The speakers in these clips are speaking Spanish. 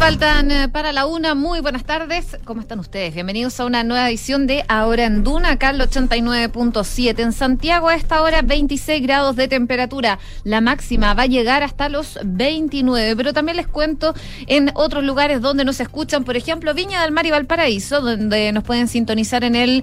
Faltan para la una. Muy buenas tardes. ¿Cómo están ustedes? Bienvenidos a una nueva edición de Ahora en Duna, acá al 89.7. En Santiago a esta hora 26 grados de temperatura. La máxima va a llegar hasta los 29. Pero también les cuento en otros lugares donde nos escuchan, por ejemplo, Viña del Mar y Valparaíso, donde nos pueden sintonizar en el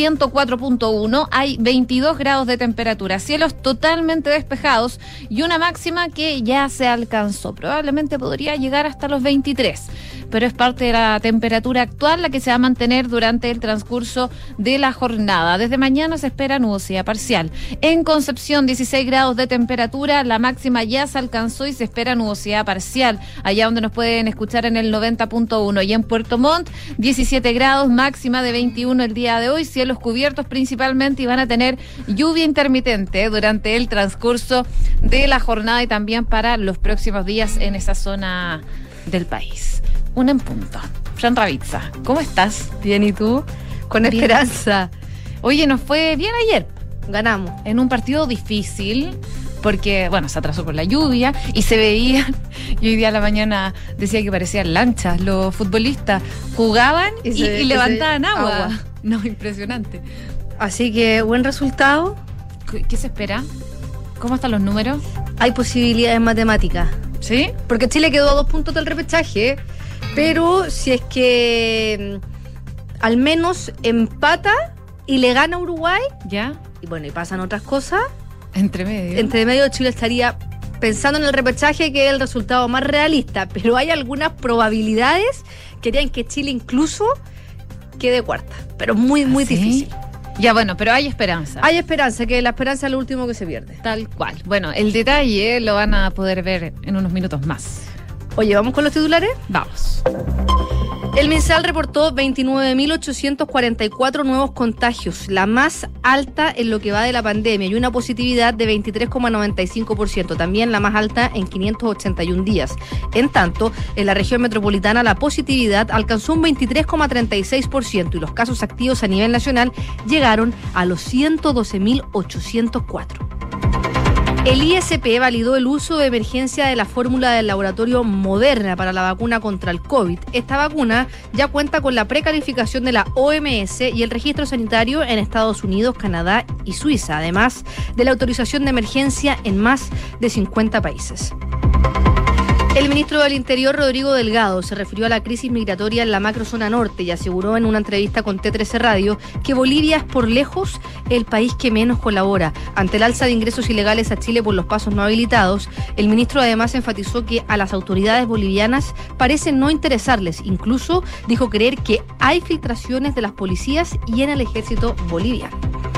104.1. Hay 22 grados de temperatura. Cielos totalmente despejados y una máxima que ya se alcanzó. Probablemente podría llegar hasta los 23, pero es parte de la temperatura actual la que se va a mantener durante el transcurso de la jornada. Desde mañana se espera nubosidad parcial. En Concepción, 16 grados de temperatura, la máxima ya se alcanzó y se espera nubosidad parcial, allá donde nos pueden escuchar en el 90.1. Y en Puerto Montt, 17 grados, máxima de 21 el día de hoy, cielos cubiertos principalmente, y van a tener lluvia intermitente durante el transcurso de la jornada y también para los próximos días en esa zona del país. Una en punto. Fran Ravizza, ¿cómo estás? Bien, ¿y tú? Con Bien. esperanza. Oye, nos fue bien ayer. Ganamos. En un partido difícil, porque, bueno, se atrasó por la lluvia y se veían, y hoy día a la mañana decía que parecían lanchas los futbolistas. Jugaban y levantaban agua. No, impresionante. Así que, buen resultado. ¿Qué se espera? ¿Cómo están los números? Hay posibilidades matemáticas. ¿Sí? Porque Chile quedó a 2 puntos del repechaje, pero si es que al menos empata y le gana a Uruguay, ¿ya? y bueno, y pasan otras cosas, Entre medio Chile estaría pensando en el repechaje, que es el resultado más realista, pero hay algunas probabilidades que harían que Chile incluso quede cuarta, pero muy ¿Sí? difícil. Ya, bueno, pero hay esperanza. Hay esperanza, que la esperanza es lo último que se pierde. Tal cual. Bueno, el detalle lo van a poder ver en unos minutos más. Oye, ¿vamos con los titulares? Vamos. El MinSal reportó 29.844 nuevos contagios, la más alta en lo que va de la pandemia, y una positividad de 23,95%, también la más alta en 581 días. En tanto, en la región metropolitana la positividad alcanzó un 23,36% y los casos activos a nivel nacional llegaron a los 112.804. El ISP validó el uso de emergencia de la fórmula del laboratorio Moderna para la vacuna contra el COVID. Esta vacuna ya cuenta con la precalificación de la OMS y el registro sanitario en Estados Unidos, Canadá y Suiza, además de la autorización de emergencia en más de 50 países. El ministro del Interior, Rodrigo Delgado, se refirió a la crisis migratoria en la macrozona norte y aseguró en una entrevista con T13 Radio que Bolivia es por lejos el país que menos colabora. Ante el alza de ingresos ilegales a Chile por los pasos no habilitados, el ministro además enfatizó que a las autoridades bolivianas parece no interesarles. Incluso dijo creer que hay filtraciones de las policías y en el ejército boliviano.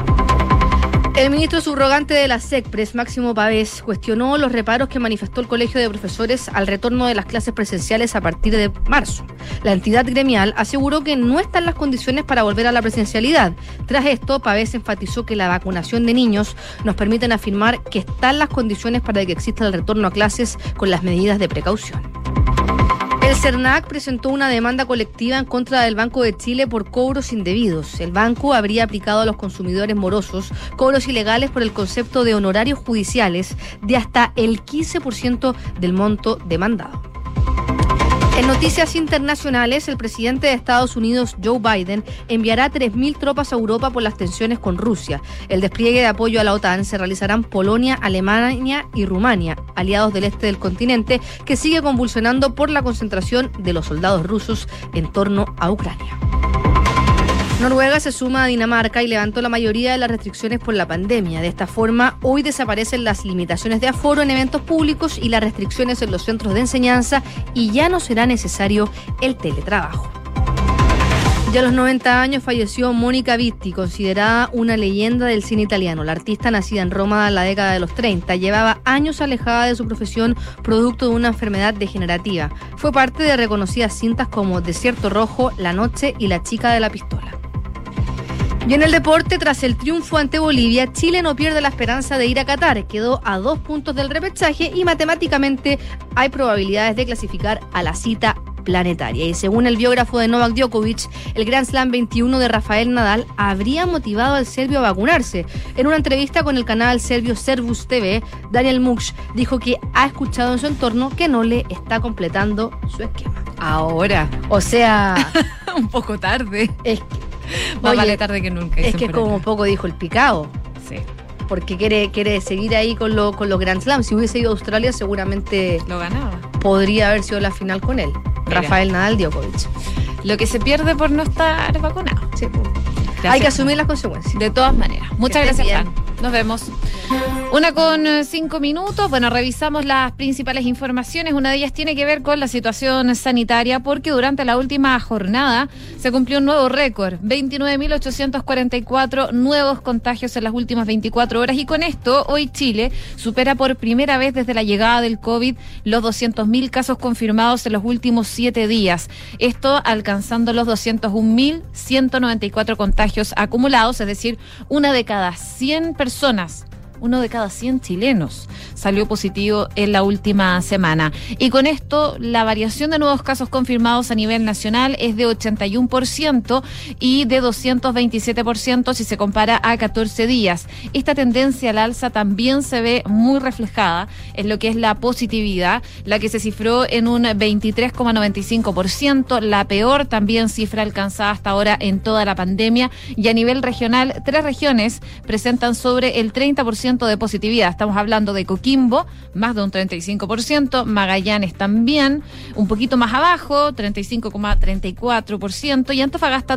El ministro subrogante de la SECPRES, Máximo Pavés, cuestionó los reparos que manifestó el Colegio de Profesores al retorno de las clases presenciales a partir de marzo. La entidad gremial aseguró que no están las condiciones para volver a la presencialidad. Tras esto, Pavés enfatizó que la vacunación de niños nos permiten afirmar que están las condiciones para que exista el retorno a clases con las medidas de precaución. El CERNAC presentó una demanda colectiva en contra del Banco de Chile por cobros indebidos. El banco habría aplicado a los consumidores morosos cobros ilegales por el concepto de honorarios judiciales de hasta el 15% del monto demandado. En noticias internacionales, el presidente de Estados Unidos, Joe Biden, enviará 3.000 tropas a Europa por las tensiones con Rusia. El despliegue de apoyo a la OTAN se realizará en Polonia, Alemania y Rumania, aliados del este del continente, que sigue convulsionando por la concentración de los soldados rusos en torno a Ucrania. Noruega se suma a Dinamarca y levantó la mayoría de las restricciones por la pandemia. De esta forma, hoy desaparecen las limitaciones de aforo en eventos públicos y las restricciones en los centros de enseñanza, y ya no será necesario el teletrabajo. Ya a los 90 años falleció Mónica Vitti, considerada una leyenda del cine italiano. La artista, nacida en Roma en la década de los 30, llevaba años alejada de su profesión producto de una enfermedad degenerativa. Fue parte de reconocidas cintas como Desierto Rojo, La Noche y La Chica de la Pistola. Y en el deporte, tras el triunfo ante Bolivia, Chile no pierde la esperanza de ir a Qatar. Quedó a 2 puntos del repechaje y matemáticamente hay probabilidades de clasificar a la cita planetaria. Y según el biógrafo de Novak Djokovic, el Grand Slam 21 de Rafael Nadal habría motivado al serbio a vacunarse. En una entrevista con el canal serbio Servus TV, Daniel Muksh dijo que ha escuchado en su entorno que no le está completando su esquema. Ahora. O sea... un poco tarde. Es que, más vale tarde que nunca. Es que es como poco dijo el picado. Sí. Porque quiere seguir ahí con los Grand Slam. Si hubiese ido a Australia, seguramente lo ganaba. Podría haber sido la final con él. Mira. Rafael Nadal Djokovic. Lo que se pierde por no estar vacunado. Sí. Hay que asumir las consecuencias. De todas maneras. Muchas gracias, Fran. Nos vemos. 1:05. Bueno, revisamos las principales informaciones. Una de ellas tiene que ver con la situación sanitaria, porque durante la última jornada se cumplió un nuevo récord. 29.844 nuevos contagios en las últimas 24 horas. Y con esto, hoy Chile supera por primera vez desde la llegada del COVID los 200.000 casos confirmados en los últimos 7 días. Esto alcanzando los 201.194 contagios acumulados, es decir, una de cada 100 personas. Uno de cada 100 chilenos salió positivo en la última semana. Y con esto, la variación de nuevos casos confirmados a nivel nacional es de 81% y de 227% si se compara a 14 días. Esta tendencia al alza también se ve muy reflejada en lo que es la positividad, la que se cifró en un 23,95%, la peor también cifra alcanzada hasta ahora en toda la pandemia. Y a nivel regional, 3 regiones presentan sobre el 30% de positividad. Estamos hablando de Coquimbo, más de un 35%, Magallanes también, un poquito más abajo, 35,34%, y Antofagasta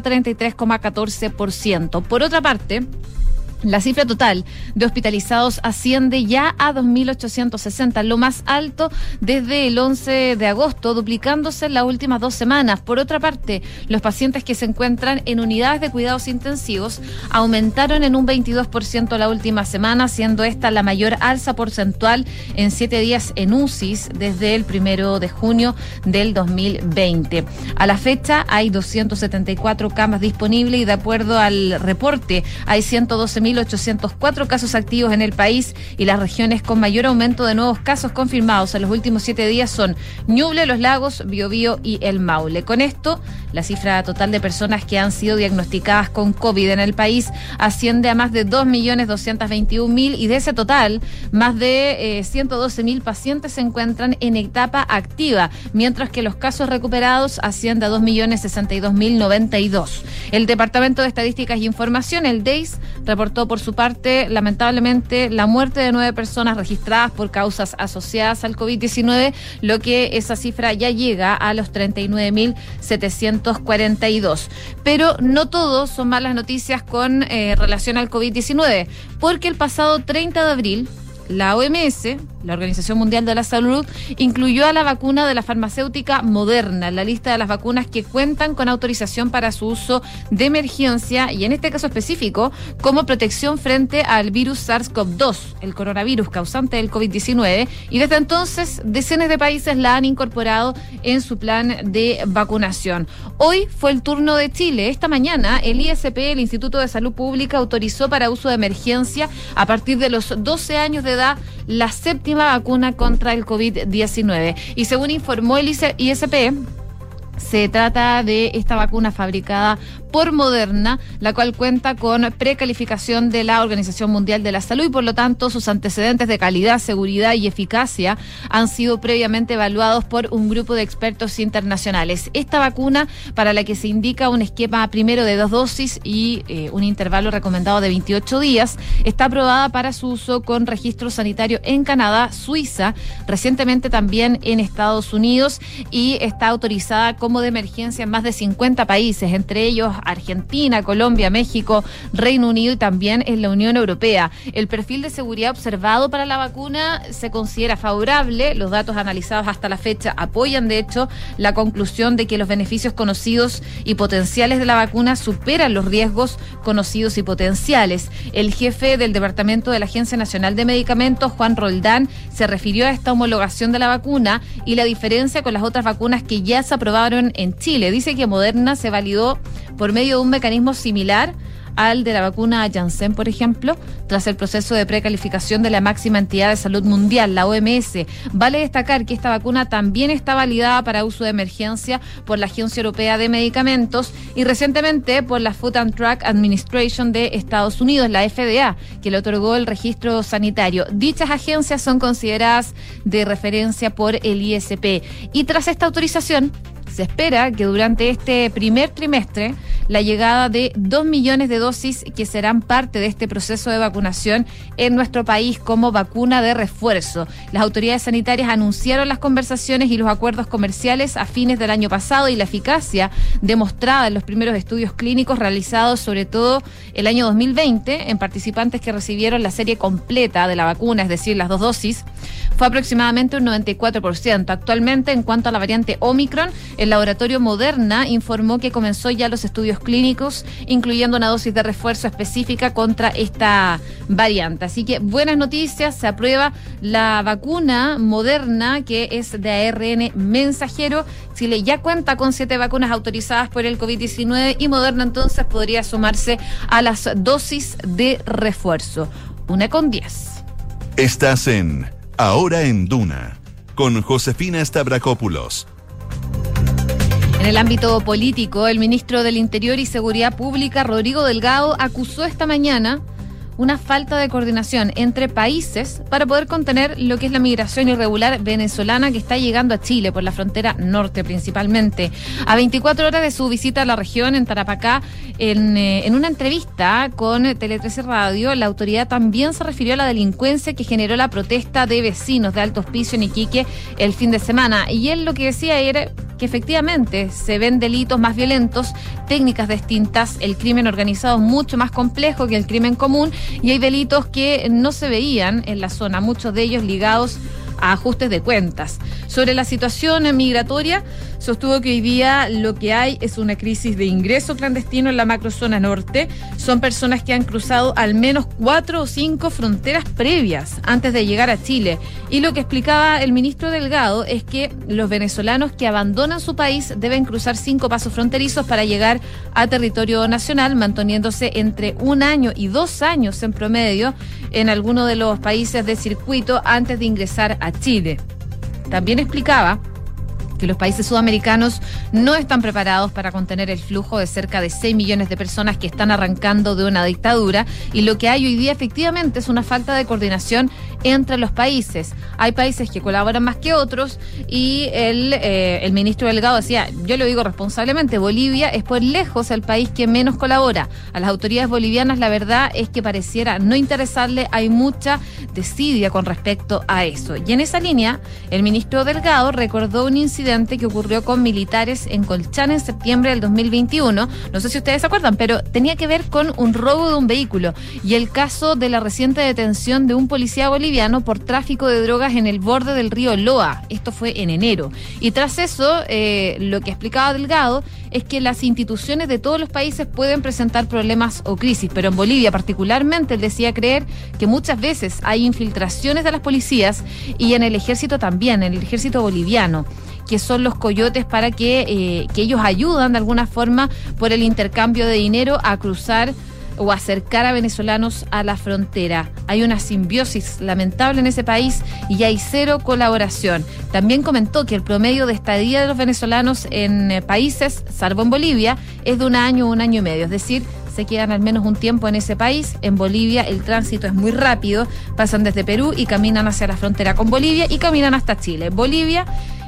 33,14%. Por otra parte, la cifra total de hospitalizados asciende ya a 2.860, lo más alto desde el 11 de agosto, duplicándose en las últimas 2 semanas. Por otra parte, los pacientes que se encuentran en unidades de cuidados intensivos aumentaron en un 22% la última semana, siendo esta la mayor alza porcentual en 7 días en UCIs desde el 1 de junio del 2020. A la fecha hay 274 camas disponibles y de acuerdo al reporte hay 112.804 casos activos en el país, y las regiones con mayor aumento de nuevos casos confirmados en los últimos 7 días son Ñuble, Los Lagos, Biobío y el Maule. Con esto, la cifra total de personas que han sido diagnosticadas con COVID en el país asciende a más de 2.221.000, y de ese total, más de 112.000 pacientes se encuentran en etapa activa, mientras que los casos recuperados ascienden a 2.062.092. El Departamento de Estadísticas y Información, el DEIS, reportó por su parte, lamentablemente, la muerte de 9 personas registradas por causas asociadas al COVID-19, lo que esa cifra ya llega a los 39.742. Pero no todos son malas noticias con relación al COVID-19, porque el pasado 30 de abril, la OMS, la Organización Mundial de la Salud, incluyó a la vacuna de la farmacéutica Moderna en la lista de las vacunas que cuentan con autorización para su uso de emergencia, y en este caso específico, como protección frente al virus SARS-CoV-2, el coronavirus causante del COVID-19, y desde entonces decenas de países la han incorporado en su plan de vacunación. Hoy fue el turno de Chile. Esta mañana el ISP, el Instituto de Salud Pública, autorizó para uso de emergencia a partir de los 12 años de edad la séptima vacuna contra el COVID-19. Y según informó el ISP, se trata de esta vacuna fabricada por Moderna, la cual cuenta con precalificación de la Organización Mundial de la Salud, y por lo tanto sus antecedentes de calidad, seguridad y eficacia han sido previamente evaluados por un grupo de expertos internacionales. Esta vacuna, para la que se indica un esquema primero de 2 dosis y un intervalo recomendado de 28 días, está aprobada para su uso con registro sanitario en Canadá, Suiza, recientemente también en Estados Unidos, y está autorizada como de emergencia en más de 50 países, entre ellos Argentina, Colombia, México, Reino Unido y también en la Unión Europea. El perfil de seguridad observado para la vacuna se considera favorable. Los datos analizados hasta la fecha apoyan, de hecho, la conclusión de que los beneficios conocidos y potenciales de la vacuna superan los riesgos conocidos y potenciales. El jefe del Departamento de la Agencia Nacional de Medicamentos, Juan Roldán, se refirió a esta homologación de la vacuna y la diferencia con las otras vacunas que ya se aprobaron en Chile. Dice que Moderna se validó por medio de un mecanismo similar al de la vacuna Janssen, por ejemplo, tras el proceso de precalificación de la máxima entidad de salud mundial, la OMS. Vale destacar que esta vacuna también está validada para uso de emergencia por la Agencia Europea de Medicamentos y recientemente por la Food and Drug Administration de Estados Unidos, la FDA, que le otorgó el registro sanitario. Dichas agencias son consideradas de referencia por el ISP. Y tras esta autorización, se espera que durante este primer trimestre la llegada de 2 millones de dosis que serán parte de este proceso de vacunación en nuestro país como vacuna de refuerzo. Las autoridades sanitarias anunciaron las conversaciones y los acuerdos comerciales a fines del año pasado y la eficacia demostrada en los primeros estudios clínicos realizados sobre todo el año 2020 en participantes que recibieron la serie completa de la vacuna, es decir, las 2 dosis, fue aproximadamente un 94%. Actualmente, en cuanto a la variante Omicron, el laboratorio Moderna informó que comenzó ya los estudios clínicos, incluyendo una dosis de refuerzo específica contra esta variante. Así que buenas noticias, se aprueba la vacuna Moderna, que es de ARN mensajero. Chile ya cuenta con 7 vacunas autorizadas por el COVID-19 y Moderna entonces podría sumarse a las dosis de refuerzo. 1:10. Estás en Ahora en Duna, con Josefina Stavrakopoulos. En el ámbito político, el ministro del Interior y Seguridad Pública, Rodrigo Delgado, acusó esta mañana una falta de coordinación entre países para poder contener lo que es la migración irregular venezolana que está llegando a Chile por la frontera norte principalmente. A 24 horas de su visita a la región, en Tarapacá, en una entrevista con Tele 13 Radio, la autoridad también se refirió a la delincuencia que generó la protesta de vecinos de Alto Hospicio en Iquique el fin de semana. Y él lo que decía era que efectivamente se ven delitos más violentos, técnicas distintas, el crimen organizado es mucho más complejo que el crimen común y hay delitos que no se veían en la zona, muchos de ellos ligados a ajustes de cuentas. Sobre la situación migratoria, sostuvo que hoy día lo que hay es una crisis de ingreso clandestino en la macrozona norte. Son personas que han cruzado al menos 4 o 5 fronteras previas antes de llegar a Chile. Y lo que explicaba el ministro Delgado es que los venezolanos que abandonan su país deben cruzar 5 pasos fronterizos para llegar a territorio nacional, manteniéndose entre 1 año y 2 años en promedio en alguno de los países de circuito antes de ingresar a Chile. También explicaba que los países sudamericanos no están preparados para contener el flujo de cerca de 6 millones de personas que están arrancando de una dictadura y lo que hay hoy día efectivamente es una falta de coordinación entre los países. Hay países que colaboran más que otros y el ministro Delgado decía, yo lo digo responsablemente, Bolivia es por lejos el país que menos colabora. A las autoridades bolivianas la verdad es que pareciera no interesarle, hay mucha desidia con respecto a eso. Y en esa línea, el ministro Delgado recordó un incidente que ocurrió con militares en Colchán en septiembre del 2021. No sé si ustedes se acuerdan, pero tenía que ver con un robo de un vehículo y el caso de la reciente detención de un policía boliviano por tráfico de drogas en el borde del río Loa. Esto fue en enero. Y tras eso, lo que explicaba Delgado es que las instituciones de todos los países pueden presentar problemas o crisis, pero en Bolivia particularmente él decía creer que muchas veces hay infiltraciones de las policías y en el ejército también, en el ejército boliviano, que son los coyotes para que ellos ayudan de alguna forma por el intercambio de dinero a cruzar o acercar a venezolanos a la frontera. Hay una simbiosis lamentable en ese país y hay 0 colaboración. También comentó que el promedio de estadía de los venezolanos en países, salvo en Bolivia, es de 1 año o 1 año y medio, es decir, se quedan al menos un tiempo en ese país. En Bolivia el tránsito es muy rápido, pasan desde Perú y caminan hacia la frontera con Bolivia y caminan hasta Chile. Bolivia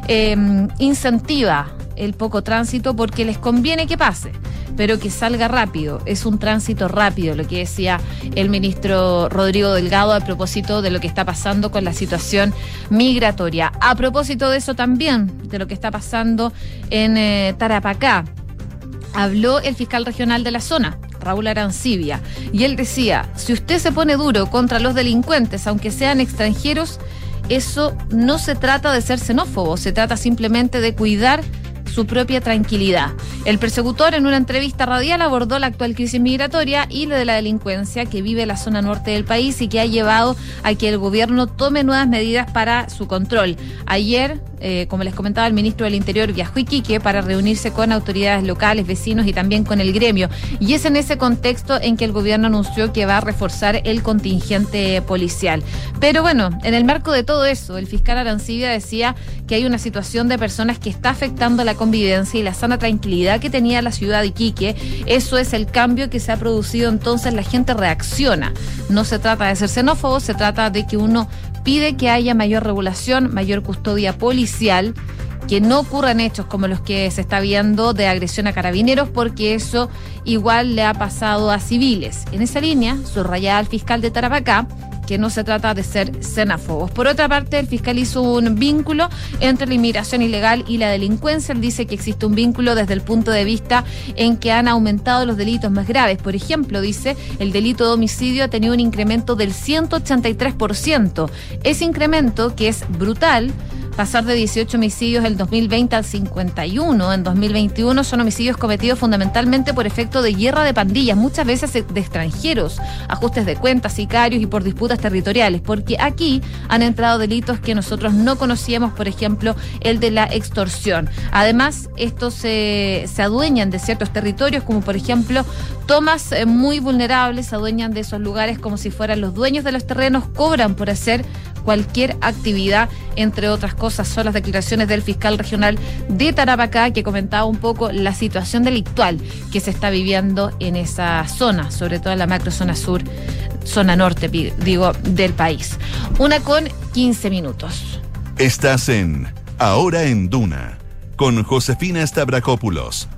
incentiva el poco tránsito porque les conviene que pase, pero que salga rápido. Es un tránsito rápido, lo que decía el ministro Rodrigo Delgado a propósito de lo que está pasando con la situación migratoria. A propósito de eso también, de lo que está pasando en Tarapacá, habló el fiscal regional de la zona, Raúl Arancibia, y él decía, si usted se pone duro contra los delincuentes, aunque sean extranjeros, eso no se trata de ser xenófobo, se trata simplemente de cuidar su propia tranquilidad. El persecutor en una entrevista radial abordó la actual crisis migratoria y la de la delincuencia que vive la zona norte del país y que ha llevado a que el gobierno tome nuevas medidas para su control. Ayer como les comentaba, el ministro del Interior viajó a Iquique para reunirse con autoridades locales, vecinos y también con el gremio. Y es en ese contexto en que el gobierno anunció que va a reforzar el contingente policial. Pero bueno, en el marco de todo eso, el fiscal Arancibia decía que hay una situación de personas que está afectando la convivencia y la sana tranquilidad que tenía la ciudad de Iquique. Eso es el cambio que se ha producido, entonces la gente reacciona. No se trata de ser xenófobo, se trata de que uno pide que haya mayor regulación, mayor custodia policial, que no ocurran hechos como los que se está viendo de agresión a carabineros, porque eso igual le ha pasado a civiles. En esa línea, subrayaba el fiscal de Tarapacá que no se trata de ser xenófobos. Por otra parte, el fiscal hizo un vínculo entre la inmigración ilegal y la delincuencia. Él dice que existe un vínculo desde el punto de vista en que han aumentado los delitos más graves. Por ejemplo, dice, el delito de homicidio ha tenido un incremento del 183%. Ese incremento, que es brutal, pasar de 18 homicidios en 2020 al 51 en 2021, son homicidios cometidos fundamentalmente por efecto de guerra de pandillas, muchas veces de extranjeros, ajustes de cuentas, sicarios y por disputas territoriales, porque aquí han entrado delitos que nosotros no conocíamos, por ejemplo, el de la extorsión. Además, estos se adueñan de ciertos territorios, como por ejemplo, tomas muy vulnerables, se adueñan de esos lugares como si fueran los dueños de los terrenos, cobran por hacer cualquier actividad, entre otras cosas. Son las declaraciones del fiscal regional de Tarapacá, que comentaba un poco la situación delictual que se está viviendo en esa zona, sobre todo en la macrozona sur, zona norte, digo, del país. 1:15. Estás en Ahora en Duna, con Josefina Stavrakopoulos.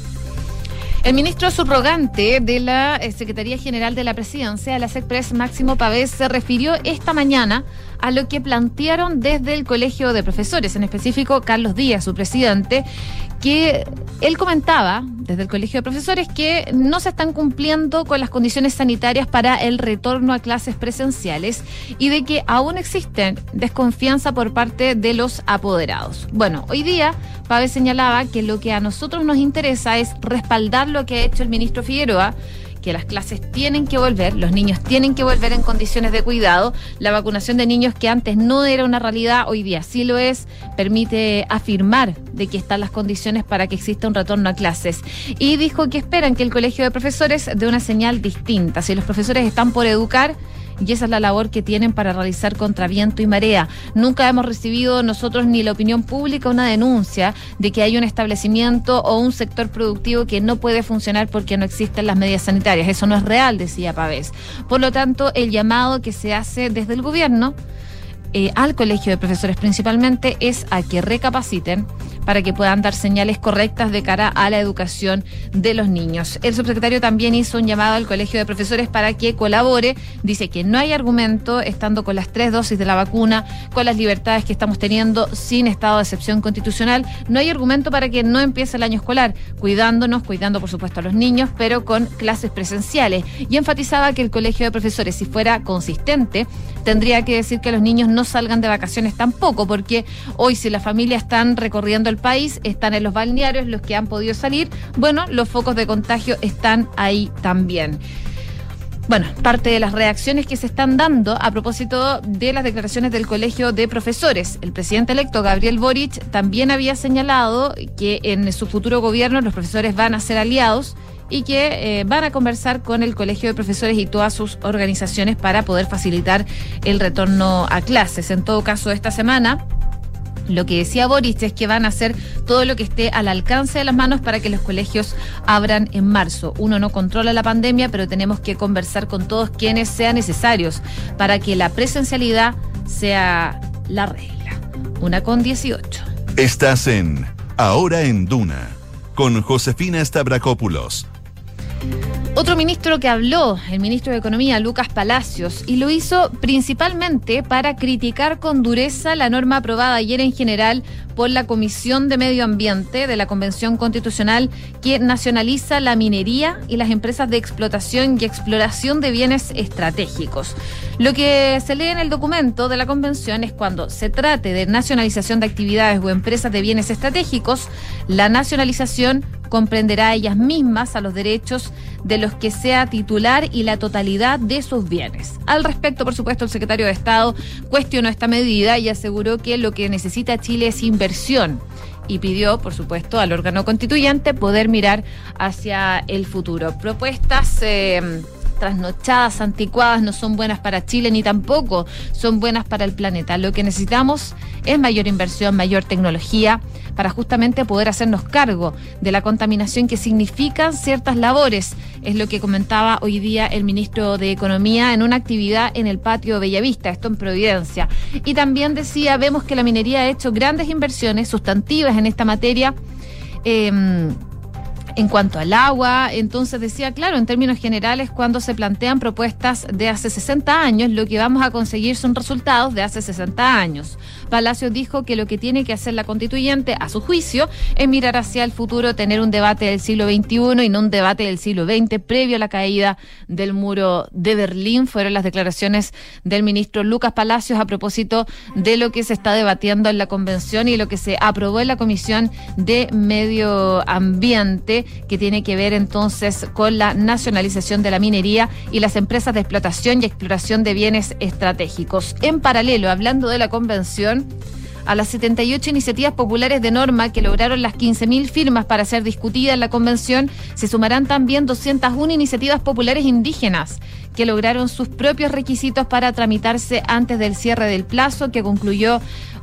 El ministro subrogante de la Secretaría General de la Presidencia, la SECPRES, Máximo Pavés, se refirió esta mañana a lo que plantearon desde el Colegio de Profesores, en específico Carlos Díaz, su presidente, que él comentaba desde el Colegio de Profesores que no se están cumpliendo con las condiciones sanitarias para el retorno a clases presenciales y de que aún existen desconfianza por parte de los apoderados. Bueno, hoy día Pavés señalaba que lo que a nosotros nos interesa es respaldar lo que ha hecho el ministro Figueroa, que las clases tienen que volver, los niños tienen que volver en condiciones de cuidado. La vacunación de niños, que antes no era una realidad, hoy día sí lo es, permite afirmar de que están las condiciones para que exista un retorno a clases. Y dijo que esperan que el Colegio de Profesores dé una señal distinta. Si los profesores están por educar, y esa es la labor que tienen para realizar contra viento y marea. Nunca hemos recibido nosotros ni la opinión pública una denuncia de que hay un establecimiento o un sector productivo que no puede funcionar porque no existen las medidas sanitarias. Eso no es real, decía Pavés. Por lo tanto, el llamado que se hace desde el gobierno al Colegio de Profesores principalmente es a que recapaciten para que puedan dar señales correctas de cara a la educación de los niños. El subsecretario también hizo un llamado al Colegio de Profesores para que colabore. Dice que no hay argumento, estando con las 3 dosis de la vacuna, con las libertades que estamos teniendo, sin estado de excepción constitucional, no hay argumento para que no empiece el año escolar, cuidando por supuesto a los niños, pero con clases presenciales. Y enfatizaba que el Colegio de Profesores, si fuera consistente, tendría que decir que los niños no salgan de vacaciones tampoco, porque hoy, si las familias están recorriendo el país, están en los balnearios, los que han podido salir, bueno, los focos de contagio están ahí también. Bueno, parte de las reacciones que se están dando a propósito de las declaraciones del Colegio de Profesores. El presidente electo, Gabriel Boric, también había señalado que en su futuro gobierno los profesores van a ser aliados y que van a conversar con el Colegio de Profesores y todas sus organizaciones para poder facilitar el retorno a clases. En todo caso, esta semana, lo que decía Boric es que van a hacer todo lo que esté al alcance de las manos para que los colegios abran en marzo. Uno no controla la pandemia, pero tenemos que conversar con todos quienes sean necesarios para que la presencialidad sea la regla. 1:18. Estás en Ahora en Duna, con Josefina Stavrakopoulos. Otro ministro que habló, el ministro de Economía, Lucas Palacios, y lo hizo principalmente para criticar con dureza la norma aprobada ayer en general por la Comisión de Medio Ambiente de la Convención Constitucional que nacionaliza la minería y las empresas de explotación y exploración de bienes estratégicos. Lo que se lee en el documento de la Convención es cuando se trate de nacionalización de actividades o empresas de bienes estratégicos, la nacionalización comprenderá a ellas mismas a los derechos de los que sea titular y la totalidad de sus bienes. Al respecto, por supuesto, el secretario de Estado cuestionó esta medida y aseguró que lo que necesita Chile es inversión y pidió, por supuesto, al órgano constituyente poder mirar hacia el futuro. Propuestas trasnochadas, anticuadas, no son buenas para Chile ni tampoco son buenas para el planeta. Lo que necesitamos es mayor inversión, mayor tecnología para justamente poder hacernos cargo de la contaminación que significan ciertas labores. Es lo que comentaba hoy día el ministro de Economía en una actividad en el patio Bellavista, esto en Providencia. Y también decía, vemos que la minería ha hecho grandes inversiones sustantivas en esta materia, en cuanto al agua. Entonces decía, claro, en términos generales, cuando se plantean propuestas de hace 60 años, lo que vamos a conseguir son resultados de hace 60 años. Palacios dijo que lo que tiene que hacer la constituyente, a su juicio, es mirar hacia el futuro, tener un debate del siglo XXI y no un debate del siglo XX, previo a la caída del muro de Berlín. Fueron las declaraciones del ministro Lucas Palacios a propósito de lo que se está debatiendo en la convención y lo que se aprobó en la Comisión de Medio Ambiente, que tiene que ver entonces con la nacionalización de la minería y las empresas de explotación y exploración de bienes estratégicos. En paralelo, hablando de la convención, a las 78 iniciativas populares de norma que lograron las 15.000 firmas para ser discutidas en la convención, se sumarán también 201 iniciativas populares indígenas que lograron sus propios requisitos para tramitarse antes del cierre del plazo, que concluyó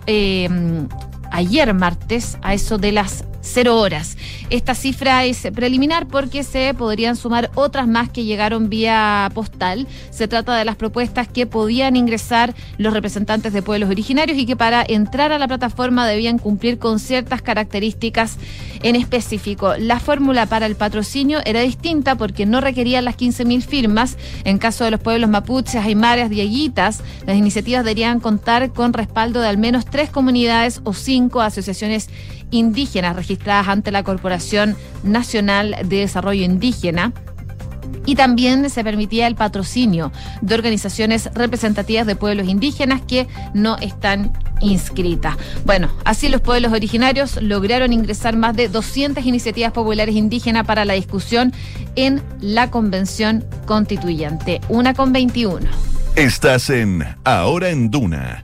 ayer martes a eso de las 0 horas. Esta cifra es preliminar porque se podrían sumar otras más que llegaron vía postal. Se trata de las propuestas que podían ingresar los representantes de pueblos originarios y que para entrar a la plataforma debían cumplir con ciertas características en específico. La fórmula para el patrocinio era distinta porque no requerían las 15.000 firmas. En caso de los pueblos mapuches, aymaras, dieguitas, las iniciativas deberían contar con respaldo de al menos 3 comunidades o 5 asociaciones indígenas registradas ante la Corporación Nacional de Desarrollo Indígena. Y también se permitía el patrocinio de organizaciones representativas de pueblos indígenas que no están inscritas. Bueno, así los pueblos originarios lograron ingresar más de 200 iniciativas populares indígenas para la discusión en la Convención Constituyente. 1:21. Estás en Ahora en Duna.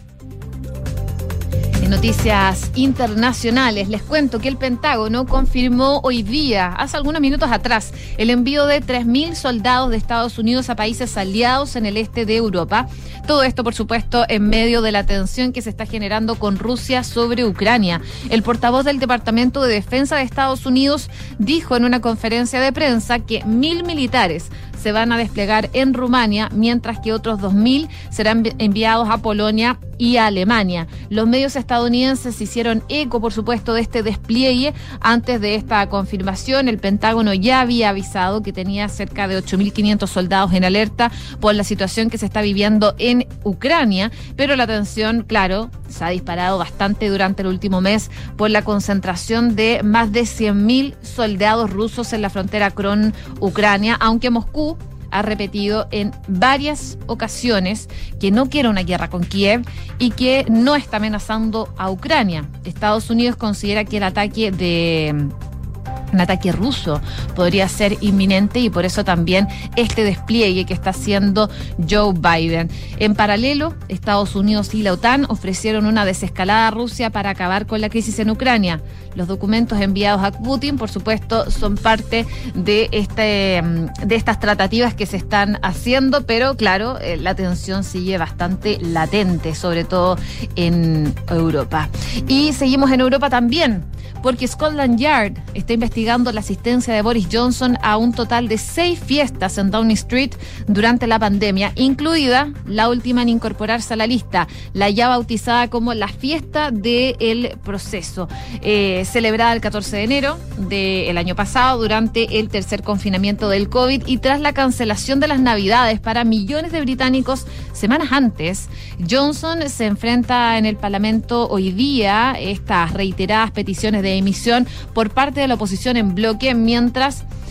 En noticias internacionales, les cuento que el Pentágono confirmó hoy día, hace algunos minutos atrás, el envío de 3.000 soldados de Estados Unidos a países aliados en el este de Europa. Todo esto, por supuesto, en medio de la tensión que se está generando con Rusia sobre Ucrania. El portavoz del Departamento de Defensa de Estados Unidos dijo en una conferencia de prensa que 1.000 militares se van a desplegar en Rumania, mientras que otros 2.000 serán enviados a Polonia y a Alemania. Los medios estadounidenses hicieron eco, por supuesto, de este despliegue. Antes de esta confirmación, el Pentágono ya había avisado que tenía cerca de 8.500 soldados en alerta por la situación que se está viviendo en Ucrania, pero la tensión, claro, se ha disparado bastante durante el último mes por la concentración de más de 100.000 soldados rusos en la frontera con Ucrania, aunque Moscú ha repetido en varias ocasiones que no quiere una guerra con Kiev y que no está amenazando a Ucrania. Estados Unidos considera que un ataque ruso podría ser inminente y por eso también este despliegue que está haciendo Joe Biden. En paralelo, Estados Unidos y la OTAN ofrecieron una desescalada a Rusia para acabar con la crisis en Ucrania. Los documentos enviados a Putin, por supuesto, son parte de estas tratativas que se están haciendo, pero claro, la tensión sigue bastante latente, sobre todo en Europa. Y seguimos en Europa también, porque Scotland Yard está investigando la asistencia de Boris Johnson a un total de 6 fiestas en Downing Street durante la pandemia, incluida la última en incorporarse a la lista, la ya bautizada como la fiesta del proceso, celebrada el 14 de enero del año pasado durante el tercer confinamiento del COVID y tras la cancelación de las Navidades para millones de británicos semanas antes. Johnson se enfrenta en el Parlamento hoy día estas reiteradas peticiones de emisión por parte de la oposición en bloque, mientras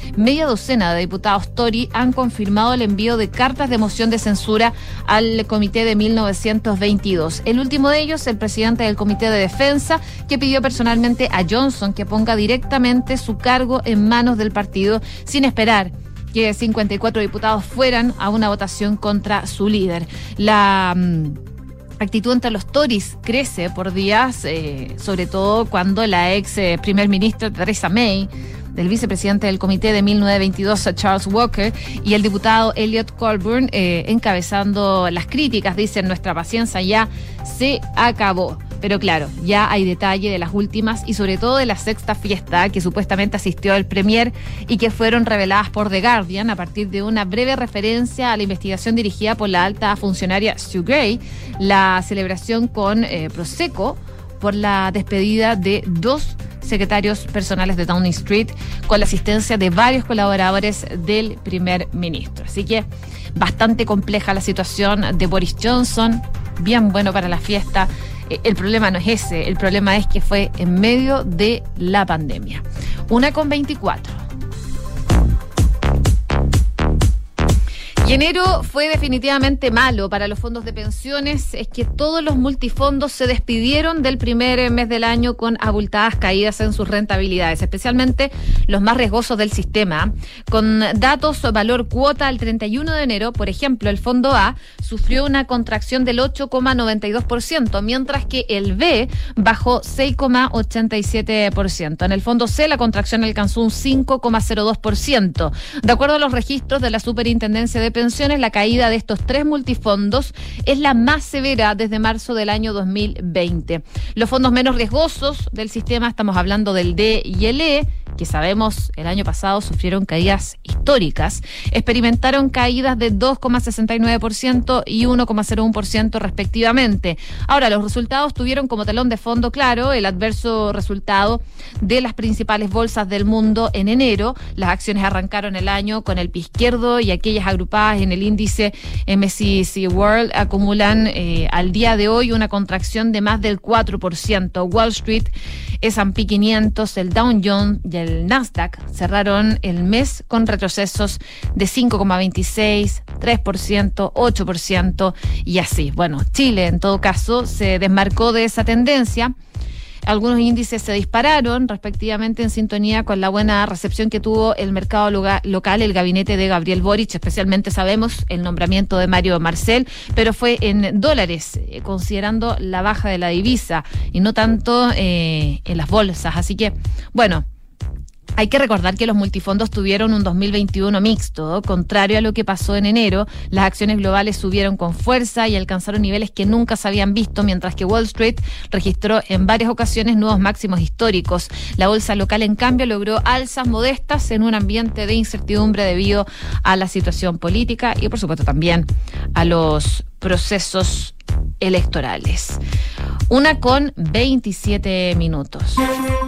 media docena de diputados Tory han confirmado el envío de cartas de moción de censura al Comité de 1922. El último de ellos, el presidente del Comité de Defensa, que pidió personalmente a Johnson que ponga directamente su cargo en manos del partido sin esperar que 54 diputados fueran a una votación contra su líder. La actitud entre los Tories crece por días, sobre todo cuando la ex primer ministra Theresa May, del vicepresidente del Comité de 1922, Charles Walker, y el diputado Elliot Colburn encabezando las críticas, dicen: nuestra paciencia ya se acabó. Pero claro, ya hay detalle de las últimas y sobre todo de la sexta fiesta que supuestamente asistió el premier y que fueron reveladas por The Guardian a partir de una breve referencia a la investigación dirigida por la alta funcionaria Sue Gray, la celebración con Prosecco por la despedida de 2 secretarios personales de Downing Street con la asistencia de varios colaboradores del primer ministro. Así que bastante compleja la situación de Boris Johnson, bien bueno para la fiesta. El problema no es ese, el problema es que fue en medio de la pandemia. 1:24. Y enero fue definitivamente malo para los fondos de pensiones. Es que todos los multifondos se despidieron del primer mes del año con abultadas caídas en sus rentabilidades, especialmente los más riesgosos del sistema. Con datos valor cuota al 31 de enero, por ejemplo, el fondo A sufrió una contracción del 8,92%, mientras que el B bajó 6,87%. En el fondo C, la contracción alcanzó un 5,02%. De acuerdo a los registros de la Superintendencia de Pensiones, la caída de estos 3 multifondos es la más severa desde marzo del año 2020. Los fondos menos riesgosos del sistema, estamos hablando del D y el E, que sabemos el año pasado sufrieron caídas históricas, experimentaron caídas de 2,69% y 1,01% respectivamente. Ahora, los resultados tuvieron como telón de fondo, claro, el adverso resultado de las principales bolsas del mundo en enero. Las acciones arrancaron el año con el pie izquierdo y aquellas agrupadas en el índice MSCI World acumulan al día de hoy una contracción de más del 4%. Wall Street, S&P 500, el Dow Jones y el Nasdaq cerraron el mes con retrocesos de 5,26%, 3%, 8% y así. Bueno, Chile en todo caso se desmarcó de esa tendencia. Algunos índices se dispararon respectivamente en sintonía con la buena recepción que tuvo el mercado local, el gabinete de Gabriel Boric, especialmente sabemos el nombramiento de Mario Marcel, pero fue en dólares, considerando la baja de la divisa y no tanto en las bolsas. Así que, bueno, hay que recordar que los multifondos tuvieron un 2021 mixto, contrario a lo que pasó en enero. Las acciones globales subieron con fuerza y alcanzaron niveles que nunca se habían visto, mientras que Wall Street registró en varias ocasiones nuevos máximos históricos. La bolsa local, en cambio, logró alzas modestas en un ambiente de incertidumbre debido a la situación política y, por supuesto, también a los procesos electorales. 1:27.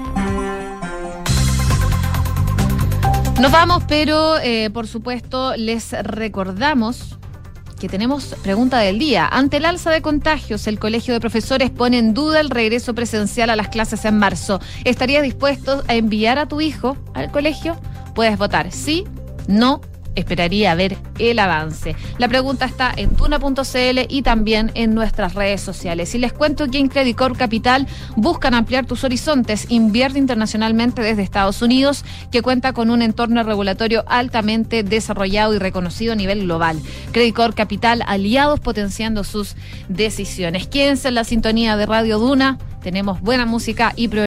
Nos vamos, pero por supuesto les recordamos que tenemos pregunta del día. Ante el alza de contagios, el Colegio de Profesores pone en duda el regreso presencial a las clases en marzo. ¿Estarías dispuesto a enviar a tu hijo al colegio? Puedes votar sí, no, esperaría ver el avance. La pregunta está en duna.cl y también en nuestras redes sociales. Y les cuento que en Credit Corp Capital buscan ampliar tus horizontes. Invierte internacionalmente desde Estados Unidos, que cuenta con un entorno regulatorio altamente desarrollado y reconocido a nivel global. Credit Corp Capital, aliados potenciando sus decisiones. Quédense en la sintonía de Radio Duna. Tenemos buena música y